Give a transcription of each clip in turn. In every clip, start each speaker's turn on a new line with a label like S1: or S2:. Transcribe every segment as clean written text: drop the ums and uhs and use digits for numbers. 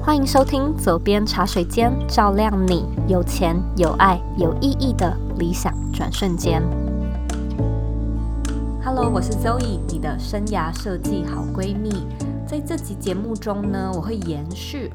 S1: 欢迎收听左边茶水间，照亮你有钱有爱有意义的理想转瞬间。Hello， 我是 Zoe， 你的生涯设计好闺蜜。在这集节目中呢，我会延续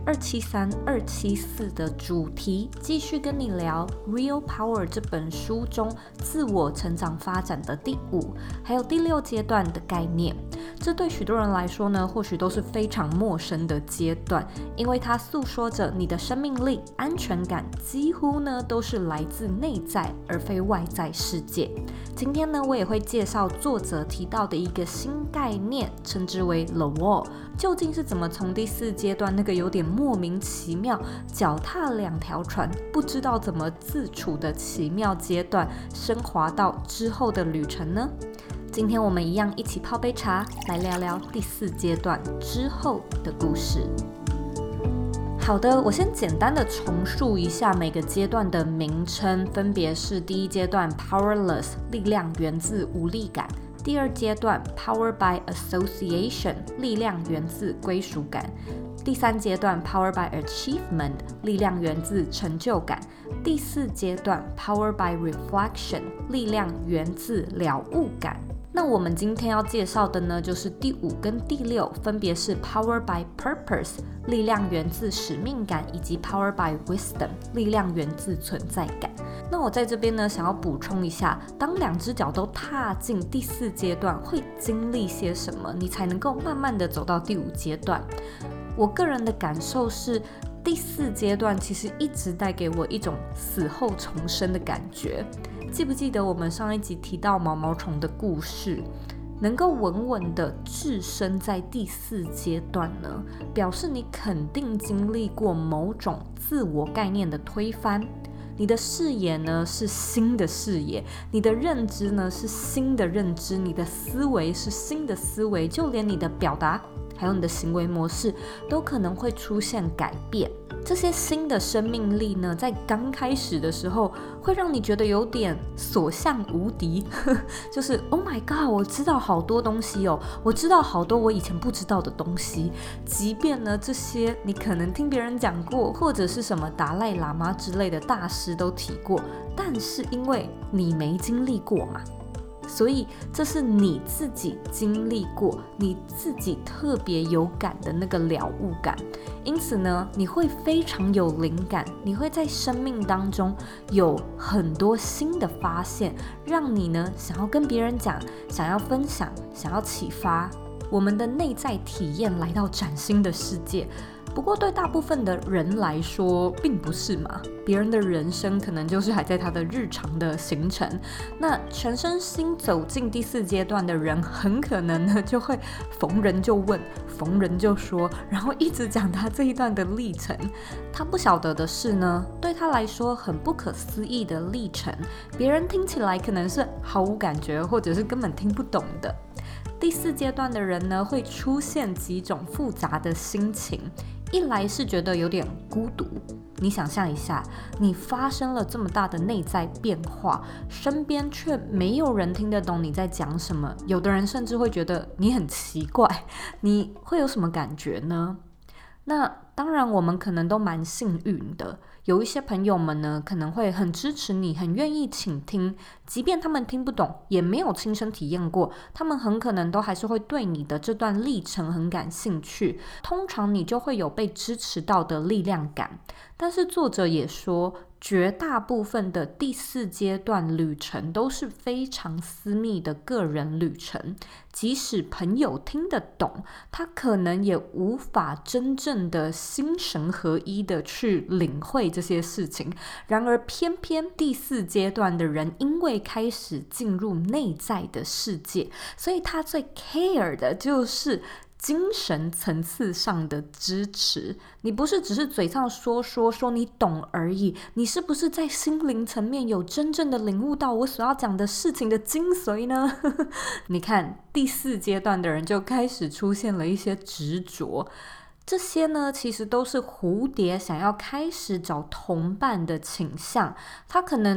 S1: 273、274的主题，继续跟你聊《Real Power》这本书中自我成长发展的第5还有第6阶段的概念。这对许多人来说呢，或许都是非常陌生的阶段，因为它诉说着你的生命力、安全感几乎呢都是来自内在而非外在世界。今天呢，我也会介绍作者提到的一个新概念，称之为 The Wall。究竟是怎么从第4阶段那个有点莫名其妙、脚踏2条船、不知道怎么自处的奇妙阶段，升华到之后的旅程呢？今天我们一样一起泡杯茶，来聊聊第4阶段之后的故事。好的，我先简单的重述一下每个阶段的名称，分别是第1阶段 Powerless， 力量源自无力感；第2阶段 Power by Association， 力量源自归属感；第3阶段 Power by Achievement， 力量源自成就感；第4阶段 Power by Reflection， 力量源自了悟感。那我们今天要介绍的呢，就是第5跟第6，分别是 Power by Purpose， 力量源自使命感，以及 Power by Wisdom， 力量源自存在感。那我在这边呢，想要补充一下，当2只脚都踏进第4阶段，会经历些什么，你才能够慢慢的走到第5阶段？我个人的感受是，第4阶段其实一直带给我一种死后重生的感觉。记不记得我们上一集提到毛毛虫的故事？能够稳稳的置身在第4阶段呢，表示你肯定经历过某种自我概念的推翻，你的视野呢是新的视野，你的认知呢是新的认知，你的思维是新的思维，就连你的表达还有你的行为模式都可能会出现改变。这些新的生命力呢，在刚开始的时候会让你觉得有点所向无敌就是 Oh my god， 我知道好多东西哦，我知道好多我以前不知道的东西，即便呢这些你可能听别人讲过，或者是什么达赖喇嘛之类的大师都提过，但是因为你没经历过嘛，所以这是你自己经历过，你自己特别有感的那个了悟感。因此呢，你会非常有灵感，你会在生命当中有很多新的发现，让你呢想要跟别人讲，想要分享，想要启发我们的内在体验，来到崭新的世界。不过对大部分的人来说并不是嘛，别人的人生可能就是还在他的日常的行程。那全身心走进第4阶段的人，很可能呢就会逢人就问，逢人就说，然后一直讲他这一段的历程。他不晓得的是呢，对他来说很不可思议的历程，别人听起来可能是毫无感觉，或者是根本听不懂的。第4阶段的人呢，会出现几种复杂的心情。一来是觉得有点孤独，你想象一下，你发生了这么大的内在变化，身边却没有人听得懂你在讲什么，有的人甚至会觉得你很奇怪，你会有什么感觉呢？那当然我们可能都蛮幸运的，有一些朋友们呢可能会很支持你，很愿意倾听，即便他们听不懂，也没有亲身体验过，他们很可能都还是会对你的这段历程很感兴趣，通常你就会有被支持到的力量感。但是作者也说，绝大部分的第4阶段旅程都是非常私密的个人旅程，即使朋友听得懂，他可能也无法真正的心神合一的去领会这些事情。然而偏偏第4阶段的人，因为开始进入内在的世界，所以他最 care 的就是精神层次上的支持。你不是只是嘴上说你懂而已，你是不是在心灵层面有真正的领悟到我所要讲的事情的精髓呢？你看第4阶段的人就开始出现了一些执着，这些呢其实都是蝴蝶想要开始找同伴的倾向。他可能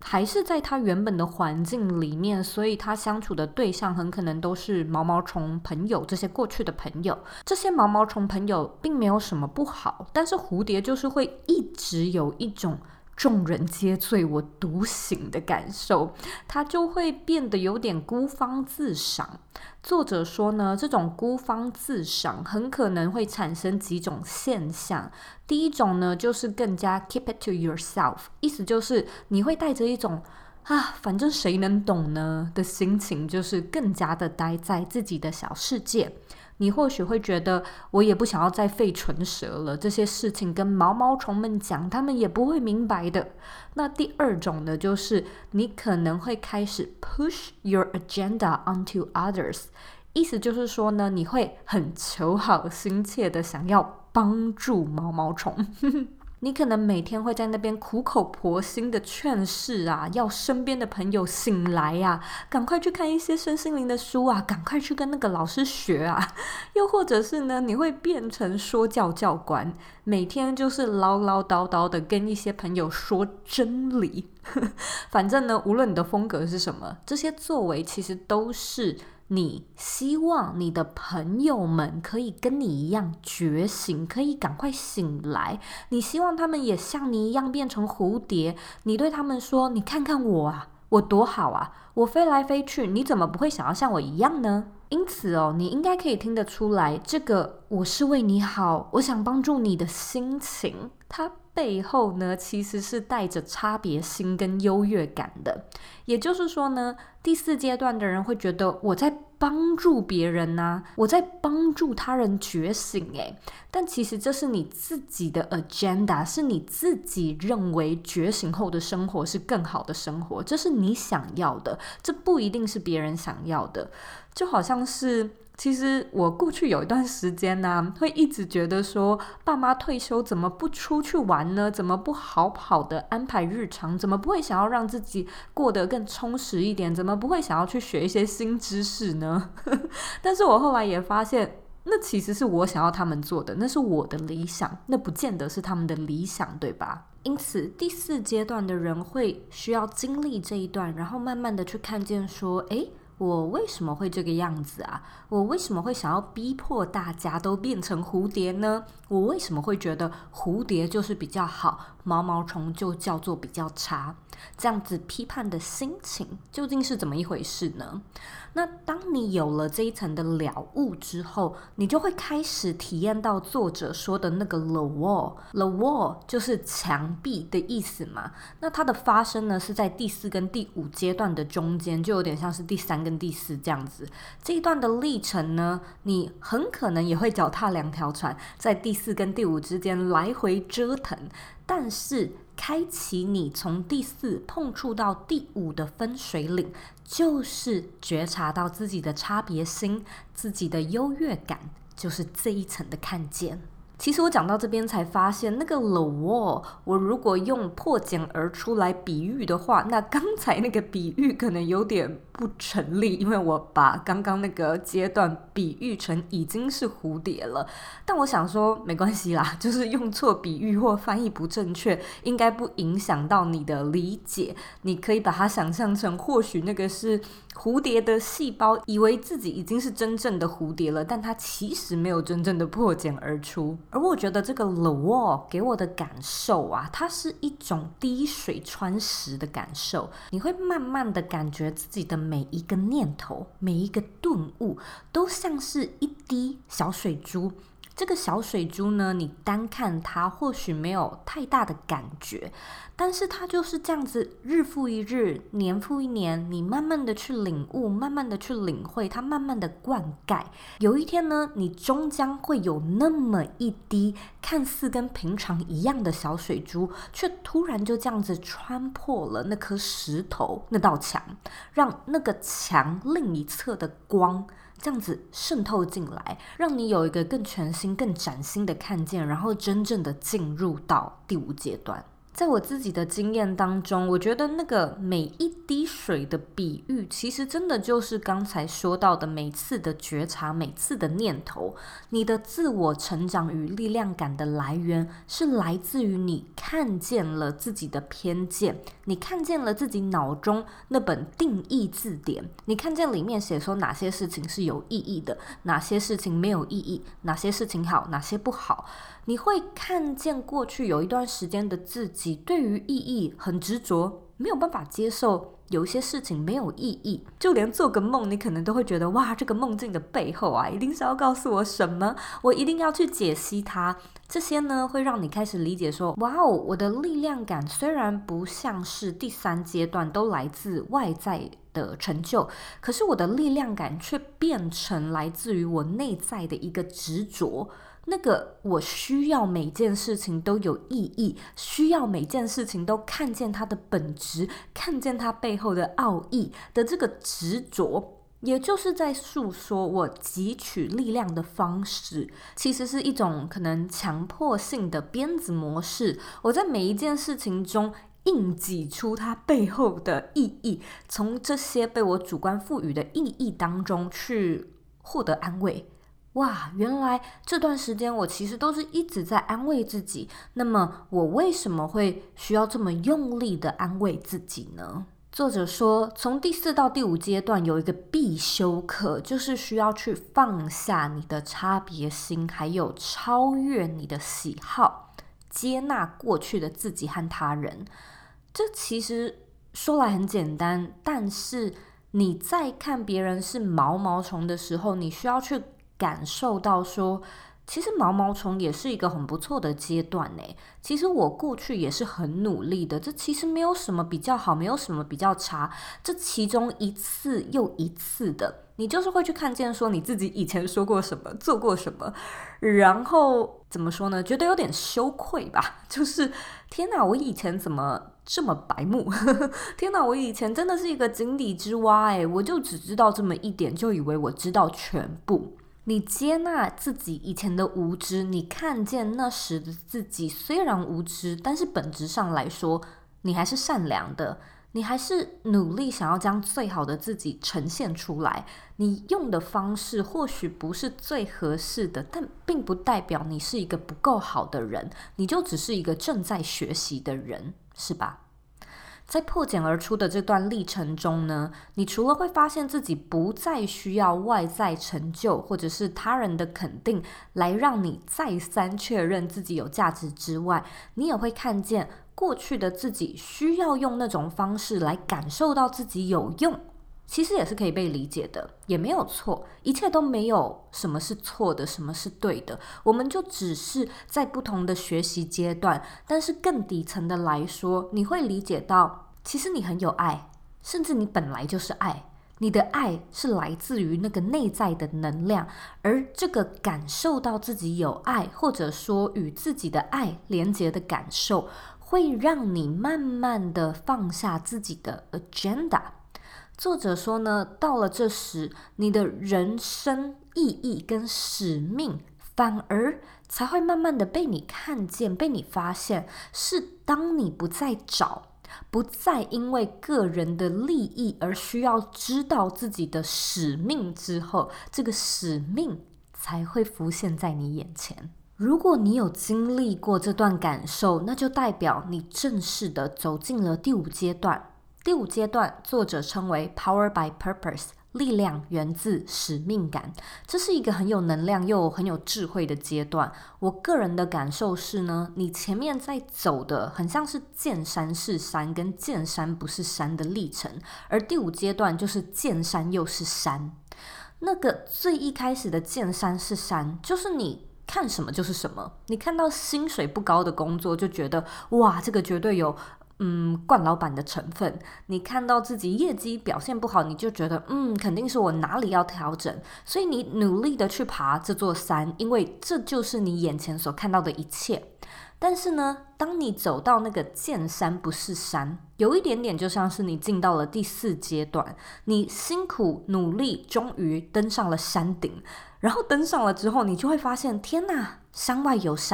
S1: 还是在他原本的环境里面，所以他相处的对象很可能都是毛毛虫朋友，这些过去的朋友。这些毛毛虫朋友并没有什么不好，但是蝴蝶就是会一直有一种众人皆醉我独醒的感受，他就会变得有点孤芳自赏。作者说呢，这种孤芳自赏很可能会产生几种现象。第一种呢，就是更加 keep it to yourself， 意思就是你会带着一种反正谁能懂呢的心情，就是更加的待在自己的小世界。你或许会觉得我也不想要再费唇舌了，这些事情跟毛毛虫们讲，他们也不会明白的。那第二种呢，就是你可能会开始 push your agenda onto others， 意思就是说呢，你会很求好心切的想要帮助毛毛虫你可能每天会在那边苦口婆心的劝示要身边的朋友醒来赶快去看一些身心灵的书赶快去跟那个老师学又或者是呢，你会变成说教教官，每天就是唠唠叨叨的跟一些朋友说真理反正呢，无论你的风格是什么，这些作为其实都是你希望你的朋友们可以跟你一样觉醒，可以赶快醒来，你希望他们也像你一样变成蝴蝶，你对他们说，你看看我我多好我飞来飞去，你怎么不会想要像我一样呢？因此你应该可以听得出来，这个我是为你好，我想帮助你的心情，它背后呢其实是带着差别心跟优越感的。也就是说呢，第四阶段的人会觉得我在帮助别人我在帮助他人觉醒但其实这是你自己的 agenda， 是你自己认为觉醒后的生活是更好的生活，这是你想要的，这不一定是别人想要的。就好像是其实我过去有一段时间会一直觉得说，爸妈退休怎么不出去玩呢？怎么不好好的安排日常？怎么不会想要让自己过得更充实一点？怎么不会想要去学一些新知识呢？但是我后来也发现，那其实是我想要他们做的，那是我的理想，那不见得是他们的理想，对吧？因此第四阶段的人会需要经历这一段，然后慢慢的去看见说，我为什么会这个样子我为什么会想要逼迫大家都变成蝴蝶呢？我为什么会觉得蝴蝶就是比较好，毛毛虫就叫做比较差？这样子批判的心情究竟是怎么一回事呢？那当你有了这一层的了悟之后，你就会开始体验到作者说的那个 the wall。the wall 就是墙壁的意思嘛。那它的发生呢是在第4跟第5阶段的中间，就有点像是第3跟第4这样子。这一段的历程呢，你很可能也会脚踏2条船，在第4跟第5之间来回折腾。但是开启你从第4碰触到第5的分水岭，就是觉察到自己的差别心，自己的优越感，就是这一层的看见。其实我讲到这边才发现，那个 the wall 我如果用破茧而出来比喻的话，那刚才那个比喻可能有点不成立，因为我把刚刚那个阶段比喻成已经是蝴蝶了。但我想说没关系啦，就是用错比喻或翻译不正确，应该不影响到你的理解。你可以把它想象成，或许那个是蝴蝶的细胞以为自己已经是真正的蝴蝶了，但它其实没有真正的破茧而出。而我觉得这个 the wall 给我的感受它是一种滴水穿石的感受。你会慢慢的感觉自己的每一个念头，每一个顿悟，都像是一滴小水珠。这个小水珠呢，你单看它或许没有太大的感觉，但是它就是这样子日复一日，年复一年，你慢慢的去领悟，慢慢的去领会，它慢慢的灌溉。有一天呢，你终将会有那么一滴看似跟平常一样的小水珠，却突然就这样子穿破了那颗石头，那道墙，让那个墙另一侧的光这样子渗透进来，让你有一个更全新更崭新的看见，然后真正的进入到第5阶段。 在我自己的经验当中，我觉得那个每一滴水的比喻，其实真的就是刚才说到的每次的觉察，每次的念头。你的自我成长与力量感的来源，是来自于你看见了自己的偏见，你看见了自己脑中那本定义字典，你看见里面写说哪些事情是有意义的，哪些事情没有意义，哪些事情好，哪些不好。你会看见过去有一段时间的自己对于意义很执着，没有办法接受有一些事情没有意义，就连做个梦你可能都会觉得哇，这个梦境的背后啊，一定是要告诉我什么，我一定要去解析它。这些呢会让你开始理解说，哇哦，我的力量感虽然不像是第3阶段都来自外在的成就，可是我的力量感却变成来自于我内在的一个执着，那个我需要每件事情都有意义，需要每件事情都看见它的本质，看见它背后的奥义的这个执着，也就是在诉说我汲取力量的方式，其实是一种可能强迫性的鞭子模式。我在每一件事情中硬挤出它背后的意义，从这些被我主观赋予的意义当中去获得安慰。哇，原来这段时间我其实都是一直在安慰自己，那么我为什么会需要这么用力的安慰自己呢？作者说，从第4到第5阶段有一个必修课，就是需要去放下你的差别心，还有超越你的喜好，接纳过去的自己和他人。这其实说来很简单，但是你在看别人是毛毛虫的时候，你需要去感受到说，其实毛毛虫也是一个很不错的阶段耶。其实我过去也是很努力的，这其实没有什么比较好，没有什么比较差，这其中一次又一次的，你就是会去看见说你自己以前说过什么，做过什么，然后怎么说呢，觉得有点羞愧吧，就是天哪，我以前怎么这么白目天哪，我以前真的是一个井底之蛙耶，我就只知道这么一点，就以为我知道全部。你接纳自己以前的无知，你看见那时的自己虽然无知，但是本质上来说，你还是善良的，你还是努力想要将最好的自己呈现出来。你用的方式或许不是最合适的，但并不代表你是一个不够好的人，你就只是一个正在学习的人，是吧？在破茧而出的这段历程中呢，你除了会发现自己不再需要外在成就或者是他人的肯定来让你再三确认自己有价值之外，你也会看见过去的自己需要用那种方式来感受到自己有用，其实也是可以被理解的，也没有错，一切都没有什么是错的，什么是对的，我们就只是在不同的学习阶段，但是更底层的来说，你会理解到其实你很有爱，甚至你本来就是爱，你的爱是来自于那个内在的能量，而这个感受到自己有爱，或者说与自己的爱连结的感受，会让你慢慢的放下自己的 agenda。作者说呢，到了这时，你的人生意义跟使命反而才会慢慢的被你看见，被你发现，是当你不再找，不再因为个人的利益而需要知道自己的使命之后，这个使命才会浮现在你眼前。如果你有经历过这段感受，那就代表你正式的走进了第5阶段。第5阶段，作者称为 Power by Purpose， 力量源自使命感。这是一个很有能量又很有智慧的阶段。我个人的感受是呢，你前面在走的很像是见山是山跟见山不是山的历程，而第5阶段就是见山又是山。那个最一开始的见山是山，就是你看什么就是什么，你看到薪水不高的工作就觉得哇，这个绝对有惯老板的成分，你看到自己业绩表现不好，你就觉得肯定是我哪里要调整，所以你努力的去爬这座山，因为这就是你眼前所看到的一切。但是呢，当你走到那个见山不是山，有一点点就像是你进到了第4阶段，你辛苦努力，终于登上了山顶，然后登上了之后，你就会发现，天哪，山外有山，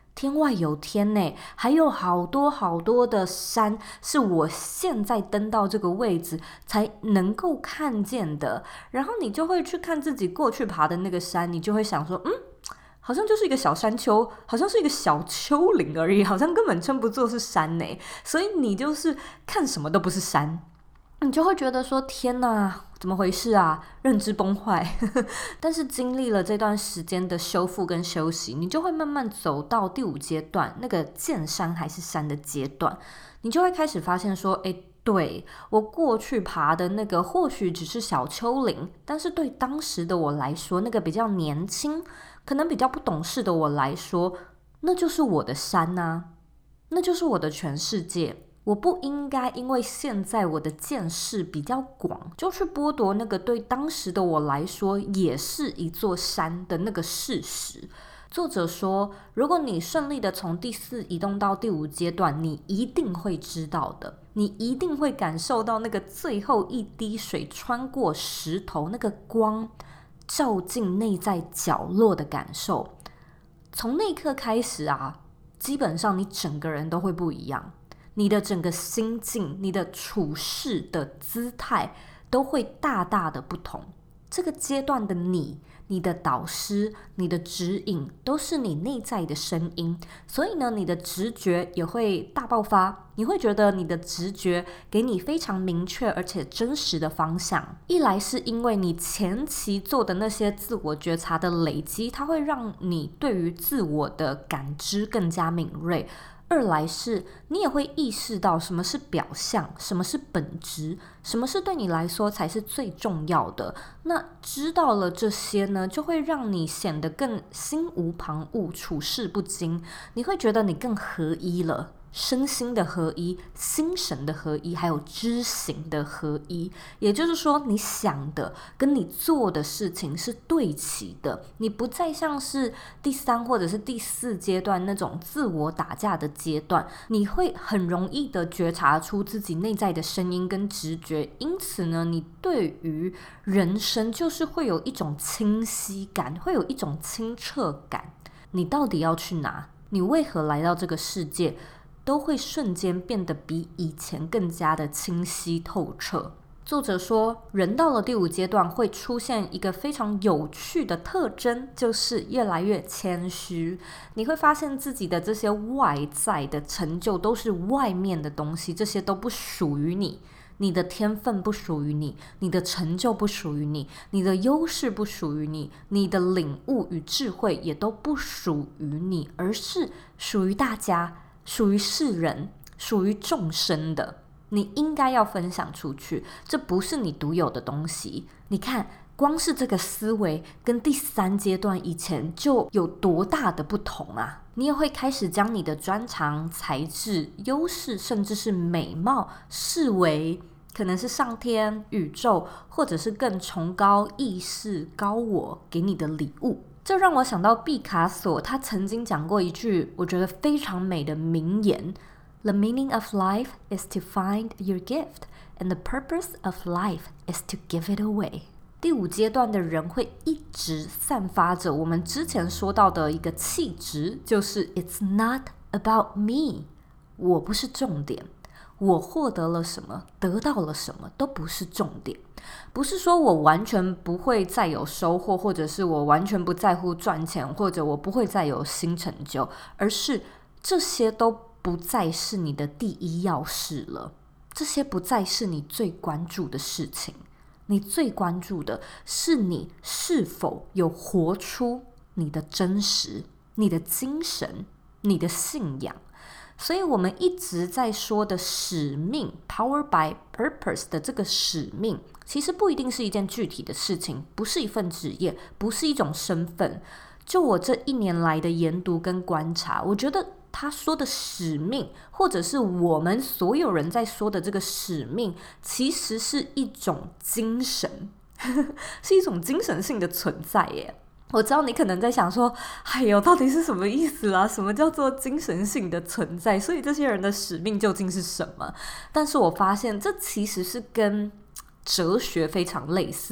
S1: 天外有天呢，还有好多好多的山是我现在登到这个位置才能够看见的。然后你就会去看自己过去爬的那个山，你就会想说，好像就是一个小山丘，好像是一个小丘陵而已，好像根本称不作是山呢。所以你就是看什么都不是山，你就会觉得说天哪，怎么回事啊，认知崩坏但是经历了这段时间的修复跟休息，你就会慢慢走到第5阶段，那个见山还是山的阶段，你就会开始发现说，对，我过去爬的那个或许只是小丘陵，但是对当时的我来说，那个比较年轻可能比较不懂事的我来说，那就是我的山啊，那就是我的全世界。我不应该因为现在我的见识比较广，就去剥夺那个对当时的我来说也是一座山的那个事实。作者说，如果你顺利的从第4移动到第5阶段，你一定会知道的，你一定会感受到那个最后一滴水穿过石头，那个光照进内在角落的感受。从那一刻开始啊，基本上你整个人都会不一样，你的整个心境，你的处事的姿态都会大大的不同。这个阶段的你的导师，你的指引，都是你内在的声音，所以呢，你的直觉也会大爆发。你会觉得你的直觉给你非常明确而且真实的方向。一来是因为你前期做的那些自我觉察的累积，它会让你对于自我的感知更加敏锐。二来是你也会意识到什么是表象，什么是本质，什么是对你来说才是最重要的。那知道了这些呢，就会让你显得更心无旁骛，处事不惊。你会觉得你更合一了，身心的合一，心神的合一，还有知行的合一。也就是说，你想的跟你做的事情是对齐的，你不再像是第3或者是第4阶段那种自我打架的阶段，你会很容易的觉察出自己内在的声音跟直觉。因此呢，你对于人生就是会有一种清晰感，会有一种清澈感。你到底要去哪？你为何来到这个世界？都会瞬间变得比以前更加的清晰透彻。作者说，人到了第5阶段会出现一个非常有趣的特征，就是越来越谦虚。你会发现自己的这些外在的成就都是外面的东西，这些都不属于你。你的天分不属于你，你的成就不属于你，你的优势不属于你，你的领悟与智慧也都不属于你，而是属于大家，属于世人，属于众生的。你应该要分享出去，这不是你独有的东西。你看，光是这个思维跟第3阶段以前就有多大的不同啊！你也会开始将你的专长、才智、优势，甚至是美貌视为可能是上天、宇宙，或者是更崇高意识、高我给你的礼物。这让我想到毕卡索，他曾经讲过一句我觉得非常美的名言， The meaning of life is to find your gift, and the purpose of life is to give it away。 第5阶段的人会一直散发着我们之前说到的一个气质，就是 It's not about me， 我不是重点，我获得了什么，得到了什么都不是重点。不是说我完全不会再有收获，或者是我完全不在乎赚钱，或者我不会再有新成就，而是这些都不再是你的第一要事了，这些不再是你最关注的事情。你最关注的是你是否有活出你的真实，你的精神，你的信仰。所以我们一直在说的使命 Power by Purpose 的这个使命，其实不一定是一件具体的事情，不是一份职业，不是一种身份。就我这1年来的研读跟观察，我觉得他说的使命，或者是我们所有人在说的这个使命，其实是一种精神是一种精神性的存在耶。我知道你可能在想说，哎呦，到底是什么意思啊？什么叫做精神性的存在？所以这些人的使命究竟是什么？但是我发现这其实是跟哲学非常类似，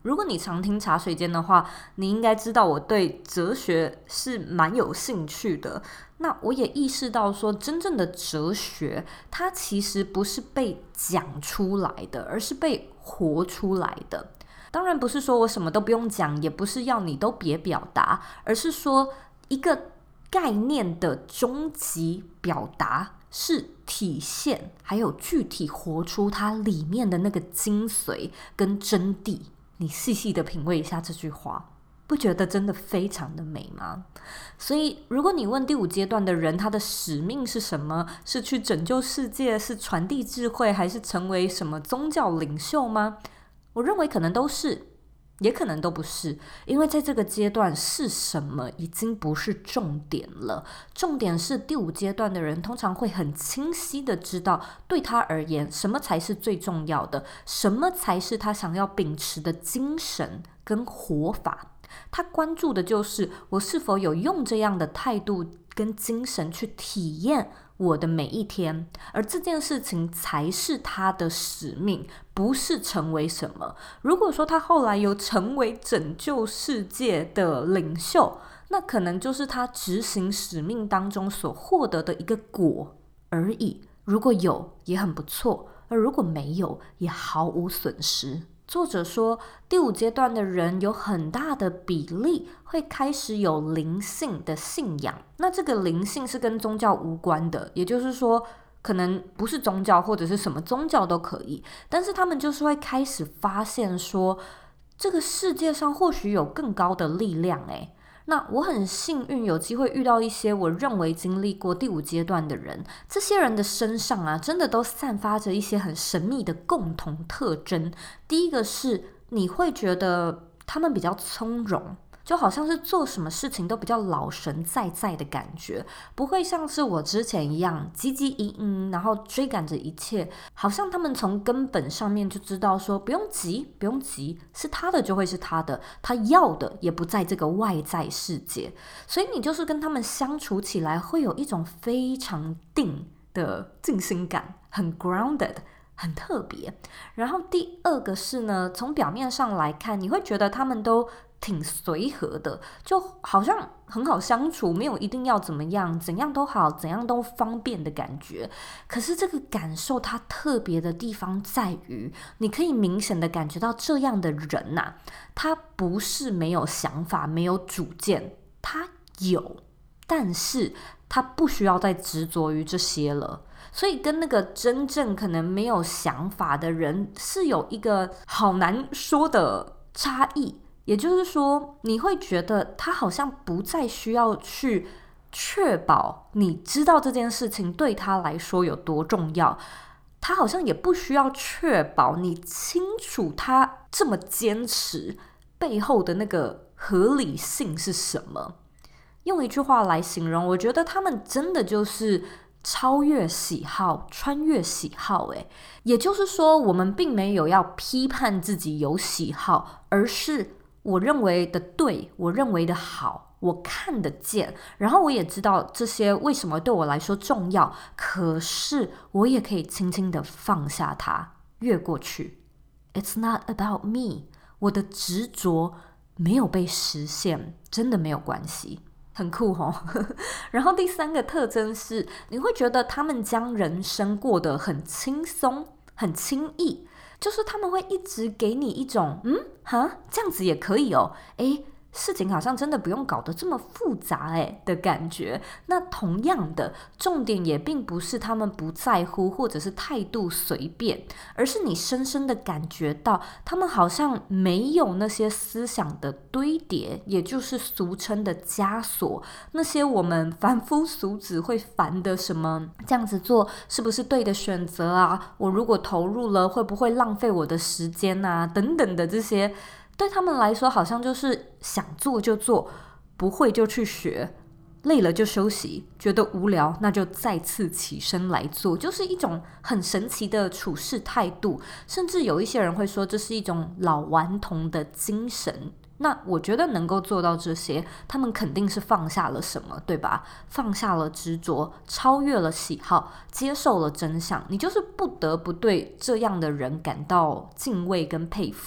S1: 如果你常听茶水间的话，你应该知道我对哲学是蛮有兴趣的。那我也意识到说，真正的哲学它其实不是被讲出来的，而是被活出来的。当然不是说我什么都不用讲，也不是要你都别表达，而是说一个概念的终极表达是体现还有具体活出它里面的那个精髓跟真谛。你细细的品味一下这句话，不觉得真的非常的美吗？所以如果你问第5阶段的人他的使命是什么，是去拯救世界，是传递智慧，还是成为什么宗教领袖吗？我认为可能都是，也可能都不是，因为在这个阶段是什么已经不是重点了。重点是第5阶段的人通常会很清晰的知道，对他而言什么才是最重要的，什么才是他想要秉持的精神跟活法。他关注的就是我是否有用这样的态度跟精神去体验我的每一天，而这件事情才是他的使命，不是成为什么。如果说他后来有成为拯救世界的领袖，那可能就是他执行使命当中所获得的一个果而已。如果有也很不错，而如果没有也毫无损失。作者说，第5阶段的人有很大的比例会开始有灵性的信仰。那这个灵性是跟宗教无关的，也就是说可能不是宗教或者是什么宗教都可以，但是他们就是会开始发现说，这个世界上或许有更高的力量。那我很幸运有机会遇到一些我认为经历过第5阶段的人，这些人的身上啊，真的都散发着一些很神秘的共同特征。第一个是你会觉得他们比较从容，就好像是做什么事情都比较老神在在的感觉，不会像是我之前一样汲汲营营，然后追赶着一切，好像他们从根本上面就知道说不用急，不用急，是他的就会是他的，他要的也不在这个外在世界，所以你就是跟他们相处起来会有一种非常定的静心感，很 grounded，很特别。然后第二个是呢，从表面上来看，你会觉得他们都挺随和的，就好像很好相处，没有一定要怎么样，怎样都好，怎样都方便的感觉。可是这个感受它特别的地方在于，你可以明显的感觉到这样的人啊，他不是没有想法，没有主见，他有，但是他不需要再执着于这些了。所以跟那个真正可能没有想法的人是有一个好难说的差异。也就是说，你会觉得他好像不再需要去确保你知道这件事情对他来说有多重要，他好像也不需要确保你清楚他这么坚持背后的那个合理性是什么。用一句话来形容，我觉得他们真的就是超越喜好，穿越喜好。也就是说，我们并没有要批判自己有喜好，而是我认为的对，我认为的好，我看得见，然后我也知道这些为什么对我来说重要，可是我也可以轻轻的放下它，越过去。It's not about me， 我的执着没有被实现，真的没有关系。很酷齁然后第3个特征是，你会觉得他们将人生过得很轻松，很轻易，就是他们会一直给你一种这样子也可以哦，事情好像真的不用搞得这么复杂的感觉。那同样的，重点也并不是他们不在乎或者是态度随便，而是你深深的感觉到他们好像没有那些思想的堆叠，也就是俗称的枷锁，那些我们凡夫俗子会烦的什么这样子做是不是对的选择啊，我如果投入了会不会浪费我的时间啊，等等的这些，对他们来说好像就是想做就做，不会就去学，累了就休息，觉得无聊那就再次起身来做，就是一种很神奇的处事态度。甚至有一些人会说这是一种老顽童的精神。那我觉得能够做到这些，他们肯定是放下了什么，对吧？放下了执着，超越了喜好，接受了真相，你就是不得不对这样的人感到敬畏跟佩服。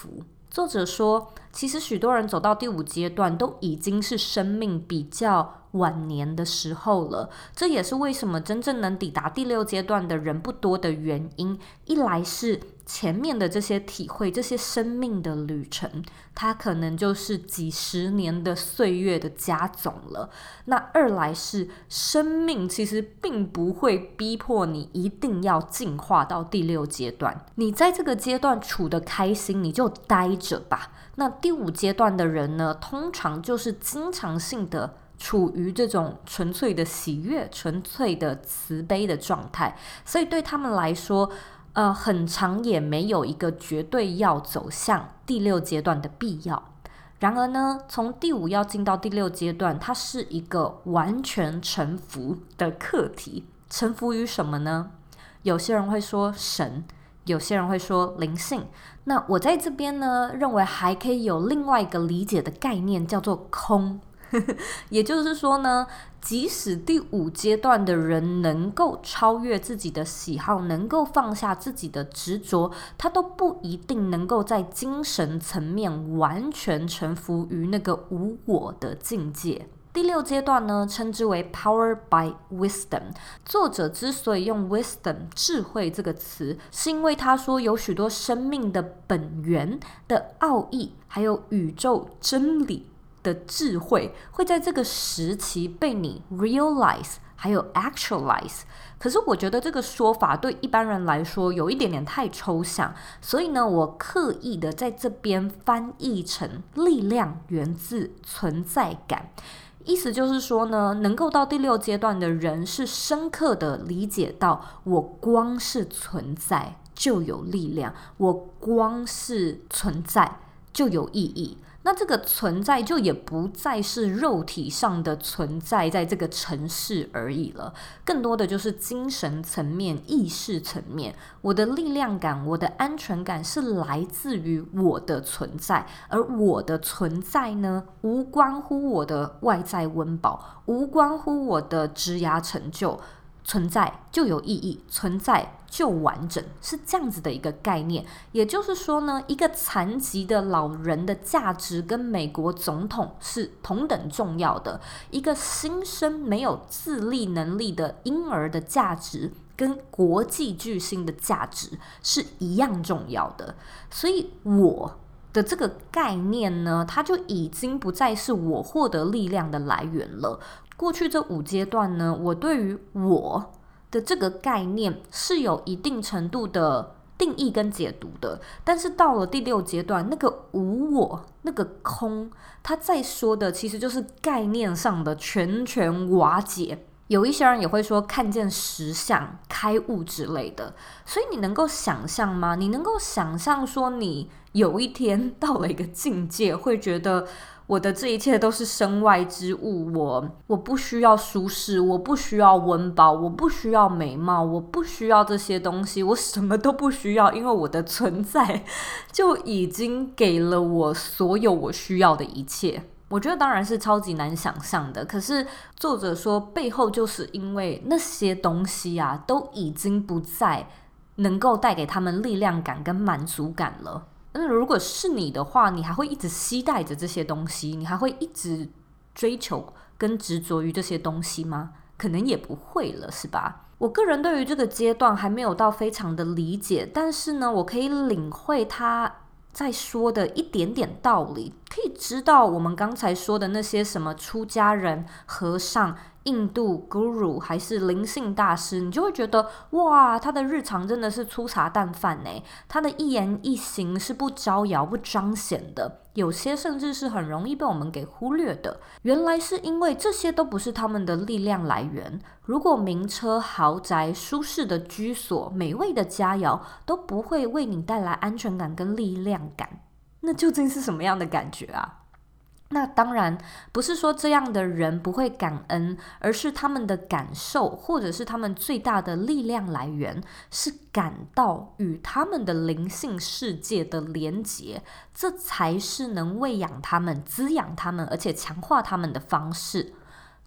S1: 作者说，其实许多人走到第5阶段都已经是生命比较晚年的时候了，这也是为什么真正能抵达第6阶段的人不多的原因。一来是前面的这些体会，这些生命的旅程，它可能就是几十年的岁月的加总了。那二来是生命其实并不会逼迫你一定要进化到第6阶段，你在这个阶段处得开心，你就待着吧。那第5阶段的人呢，通常就是经常性的处于这种纯粹的喜悦、纯粹的慈悲的状态，所以对他们来说，很常也没有一个绝对要走向第6阶段的必要。然而呢，从第5要进到第6阶段，它是一个完全臣服的课题。臣服于什么呢？有些人会说神，有些人会说灵性。那我在这边呢，认为还可以有另外一个理解的概念，叫做空。也就是说呢，即使第5阶段的人能够超越自己的喜好，能够放下自己的执着，他都不一定能够在精神层面完全臣服于那个无我的境界。第6阶段呢，称之为 Power by Wisdom。作者之所以用 Wisdom 智慧这个词，是因为他说有许多生命的本源的奥义，还有宇宙真理的智慧，会在这个时期被你 realize 还有 actualize。 可是我觉得这个说法对一般人来说有一点点太抽象，所以呢，我刻意的在这边翻译成力量源自存在感。意思就是说呢，能够到第6阶段的人是深刻的理解到，我光是存在就有力量，我光是存在就有意义。那这个存在就也不再是肉体上的存在在这个城市而已了，更多的就是精神层面、意识层面。我的力量感、我的安全感是来自于我的存在，而我的存在呢，无关乎我的外在温饱，无关乎我的职涯成就，存在就有意义，存在就完整，是这样子的一个概念。也就是说呢，一个残疾的老人的价值跟美国总统是同等重要的，一个新生没有自立能力的婴儿的价值跟国际巨星的价值是一样重要的。所以我的这个概念呢，它就已经不再是我获得力量的来源了。过去这5阶段呢，我对于我的这个概念是有一定程度的定义跟解读的，但是到了第6阶段，那个无我，那个空，它在说的其实就是概念上的全瓦解。有一些人也会说看见实相、开悟之类的。所以你能够想象吗？你能够想象说你有一天到了一个境界，会觉得我的这一切都是身外之物，我不需要舒适，我不需要温饱，我不需要美貌，我不需要这些东西，我什么都不需要，因为我的存在就已经给了我所有我需要的一切。我觉得当然是超级难想象的，可是作者说背后就是因为那些东西啊，都已经不再能够带给他们力量感跟满足感了。那如果是你的话，你还会一直期待着这些东西，你还会一直追求跟执着于这些东西吗？可能也不会了，是吧？我个人对于这个阶段还没有到非常的理解，但是呢，我可以领会他在说的一点点道理，可以知道我们刚才说的那些什么出家人、和尚、印度 guru 还是灵性大师，你就会觉得哇，他的日常真的是粗茶淡饭耶，他的一言一行是不招摇不彰显的，有些甚至是很容易被我们给忽略的。原来是因为这些都不是他们的力量来源。如果名车、豪宅、舒适的居所、美味的佳肴都不会为你带来安全感跟力量感，那究竟是什么样的感觉啊？那当然不是说这样的人不会感恩，而是他们的感受或者是他们最大的力量来源是感到与他们的灵性世界的连结，这才是能喂养他们、滋养他们而且强化他们的方式。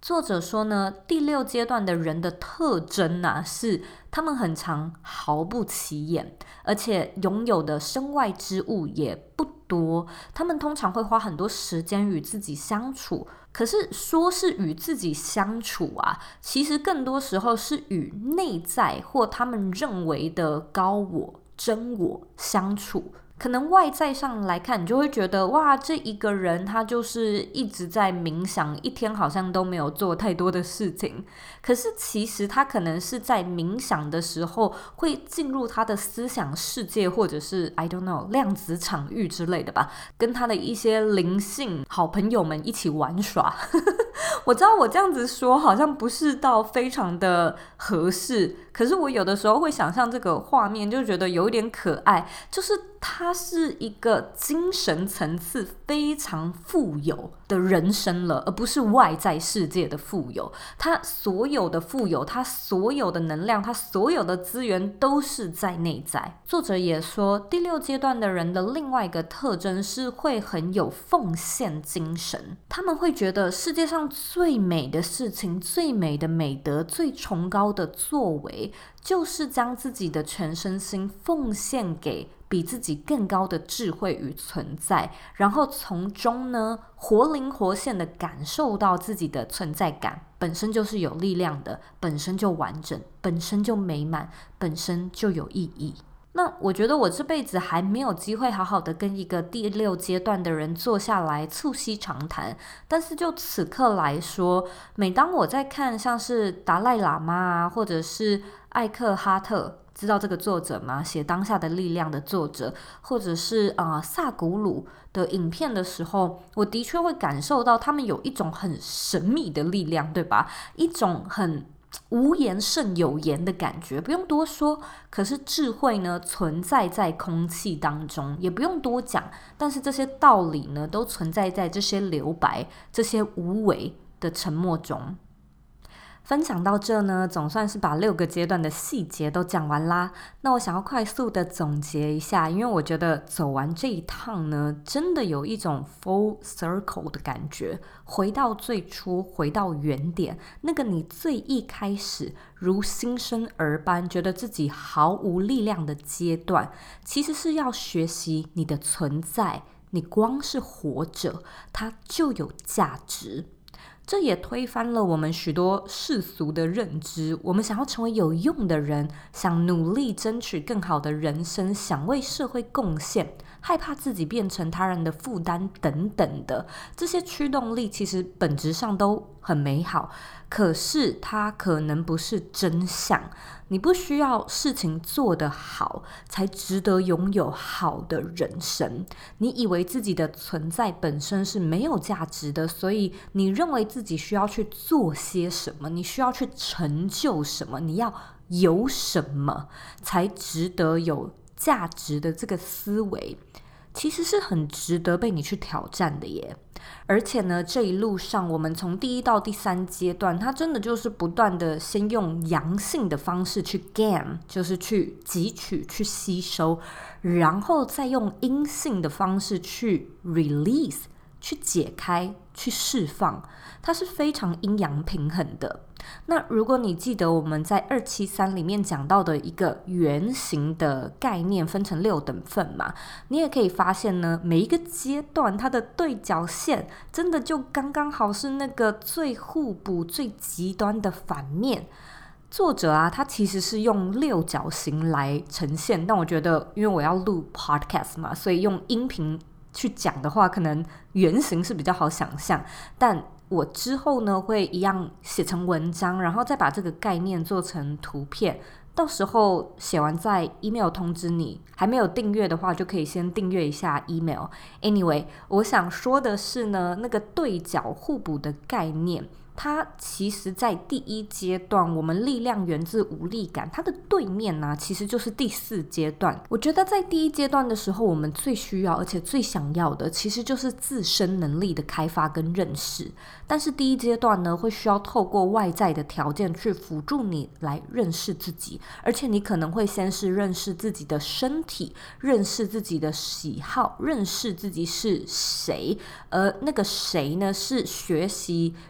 S1: 作者说呢，第6阶段的人的特征是他们很常毫不起眼，而且拥有的身外之物也不多。他们通常会花很多时间与自己相处，可是说是与自己相处其实更多时候是与内在或他们认为的高我、真我相处。可能外在上来看，你就会觉得哇，这一个人他就是一直在冥想，一天好像都没有做太多的事情。可是其实他可能是在冥想的时候会进入他的思想世界，或者是 I don't know 量子场域之类的吧，跟他的一些灵性好朋友们一起玩耍。我知道我这样子说好像不是到非常的合适，可是我有的时候会想象这个画面，就觉得有一点可爱，就是它是一个精神层次非常富有的人生了，而不是外在世界的富有。它所有的富有，它所有的能量，它所有的资源都是在内在。作者也说，第6阶段的人的另外一个特征是会很有奉献精神，他们会觉得世界上最美的事情、最美的美德、最崇高的作为，就是将自己的全身心奉献给比自己更高的智慧与存在，然后从中呢，活灵活现的感受到自己的存在感本身就是有力量的，本身就完整，本身就美满，本身就有意义。那我觉得我这辈子还没有机会好好的跟一个第6阶段的人坐下来促膝长谈，但是就此刻来说，每当我在看像是达赖喇嘛或者是艾克哈特，知道这个作者吗？写当下的力量的作者，或者是萨古鲁的影片的时候，我的确会感受到他们有一种很神秘的力量，对吧？一种很无言胜有言的感觉，不用多说，可是智慧呢存在在空气当中，也不用多讲，但是这些道理呢都存在在这些留白、这些无为的沉默中。分享到这呢，总算是把6个阶段的细节都讲完啦。那我想要快速的总结一下，因为我觉得走完这一趟呢，真的有一种 full circle 的感觉，回到最初，回到原点，那个你最一开始如新生儿般觉得自己毫无力量的阶段，其实是要学习你的存在，你光是活着，它就有价值。这也推翻了我们许多世俗的认知，我们想要成为有用的人，想努力争取更好的人生，想为社会贡献，害怕自己变成他人的负担等等的，这些驱动力其实本质上都很美好，可是它可能不是真相。你不需要事情做得好才值得拥有好的人生。你以为自己的存在本身是没有价值的，所以你认为自己需要去做些什么，你需要去成就什么，你要有什么才值得有价值的这个思维，其实是很值得被你去挑战的耶。而且呢，这一路上我们从第1到第3阶段，它真的就是不断的先用阳性的方式去 gain， 就是去汲取、去吸收，然后再用阴性的方式去 release， 去解开、去释放，它是非常阴阳平衡的。那如果你记得我们在273里面讲到的一个圆形的概念分成6等份嘛，你也可以发现呢，每一个阶段它的对角线真的就刚刚好是那个最互补、最极端的反面。作者他其实是用6角形来呈现，但我觉得因为我要录 podcast 嘛，所以用音频去讲的话，可能圆形是比较好想象，但我之后呢会一样写成文章，然后再把这个概念做成图片，到时候写完再 email 通知你。还没有订阅的话，就可以先订阅一下 email。 Anyway， 我想说的是呢，那个对角互补的概念，它其实在第1阶段，我们力量源自无力感，它的对面呢，其实就是第4阶段。我觉得在第1阶段的时候，我们最需要而且最想要的，其实就是自身能力的开发跟认识。但是第1阶段呢，会需要透过外在的条件去辅助你来认识自己，而且你可能会先是认识自己的身体，认识自己的喜好，认识自己是谁，而那个谁呢，是学习与外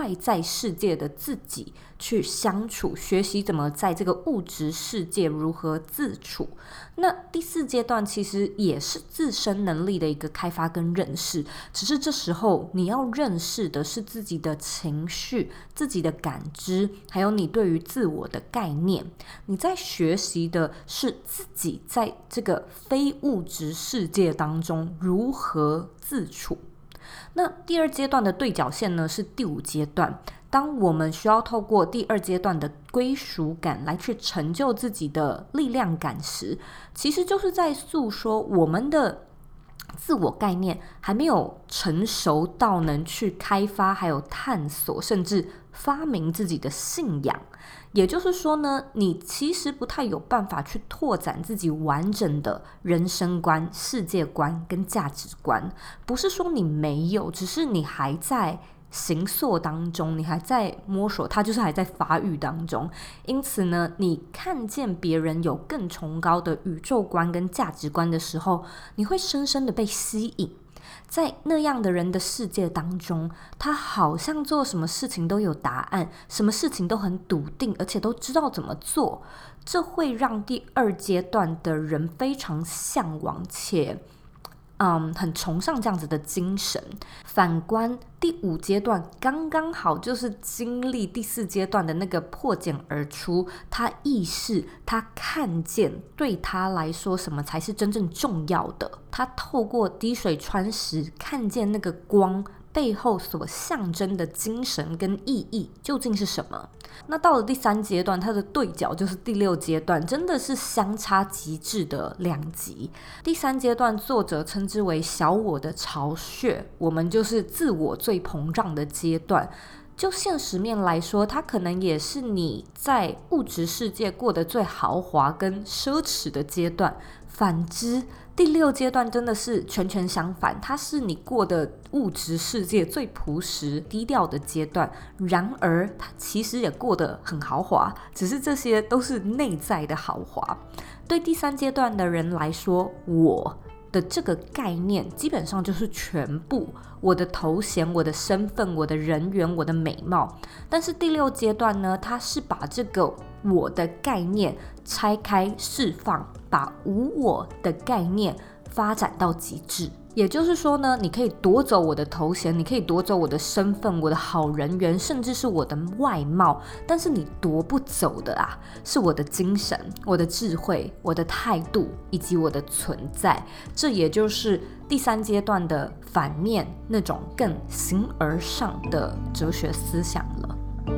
S1: 外在世界的自己去相处，学习怎么在这个物质世界如何自处。那第4阶段其实也是自身能力的一个开发跟认识，只是这时候你要认识的是自己的情绪、自己的感知，还有你对于自我的概念。你在学习的是自己在这个非物质世界当中如何自处。那第2阶段的对角线呢，是第5阶段。当我们需要透过第2阶段的归属感来去成就自己的力量感时，其实就是在诉说我们的自我概念还没有成熟到能去开发还有探索甚至发明自己的信仰。也就是说呢，你其实不太有办法去拓展自己完整的人生观、世界观跟价值观。不是说你没有，只是你还在形塑当中，你还在摸索，它就是还在发育当中。因此呢，你看见别人有更崇高的宇宙观跟价值观的时候，你会深深的被吸引。在那样的人的世界当中，他好像做什么事情都有答案，什么事情都很笃定，而且都知道怎么做。这会让第2阶段的人非常向往且很崇尚这样子的精神。反观第5阶段，刚刚好就是经历第4阶段的那个破茧而出，他意识，他看见对他来说什么才是真正重要的。他透过滴水穿石，看见那个光背后所象征的精神跟意义究竟是什么。那到了第3阶段，它的对角就是第6阶段，真的是相差极致的2极。第3阶段作者称之为小我的巢穴，我们就是自我最膨胀的阶段。就现实面来说，它可能也是你在物质世界过得最豪华跟奢侈的阶段。反之，第6阶段真的是全相反，它是你过的物质世界最朴实低调的阶段。然而它其实也过得很豪华，只是这些都是内在的豪华。对第3阶段的人来说，我的这个概念基本上就是全部，我的头衔、我的身份、我的人缘、我的美貌。但是第6阶段呢，它是把这个我的概念拆开释放，把无我的概念发展到极致。也就是说呢，你可以夺走我的头衔，你可以夺走我的身份、我的好人缘，甚至是我的外貌，但是你夺不走的是我的精神、我的智慧、我的态度以及我的存在。这也就是第3阶段的反面，那种更形而上的哲学思想了。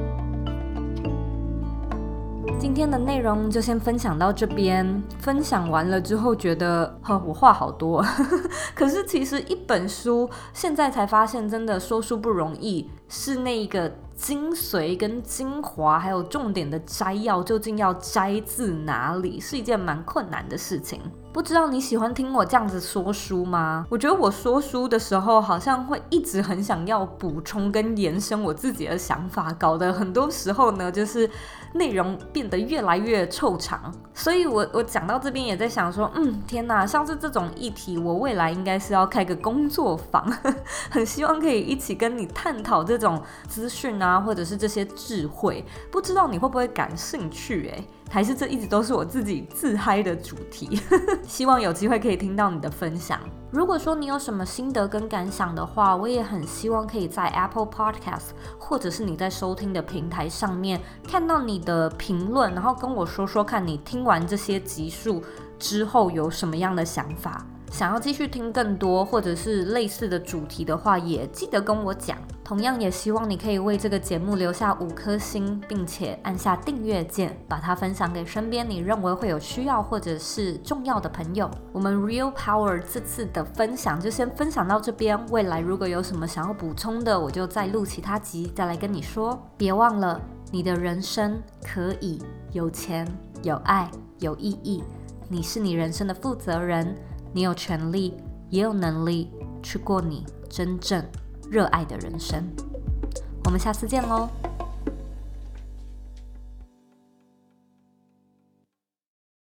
S1: 今天的内容就先分享到这边。分享完了之后觉得我话好多可是其实一本书现在才发现，真的说书不容易，是那个精髓跟精华还有重点的摘要究竟要摘自哪里，是一件蛮困难的事情。不知道你喜欢听我这样子说书吗？我觉得我说书的时候好像会一直很想要补充跟延伸我自己的想法，搞得很多时候呢就是内容变得越来越臭长。所以我讲到这边也在想说，天哪，像是这种议题我未来应该是要开个工作坊很希望可以一起跟你探讨这种资讯或者是这些智慧，不知道你会不会感兴趣还是这一直都是我自己自嗨的主题希望有机会可以听到你的分享。如果说你有什么心得跟感想的话，我也很希望可以在 Apple Podcast 或者是你在收听的平台上面看到你的评论，然后跟我说说看你听完这些集数之后有什么样的想法。想要继续听更多或者是类似的主题的话，也记得跟我讲。同样也希望你可以为这个节目留下5颗星，并且按下订阅键，把它分享给身边你认为会有需要或者是重要的朋友。我们 Real Power 这次的分享就先分享到这边，未来如果有什么想要补充的，我就再录其他集再来跟你说。别忘了，你的人生可以有钱、有爱、有意义，你是你人生的负责人，你有权利也有能力去过你真正热爱的人生。我们下次见咯。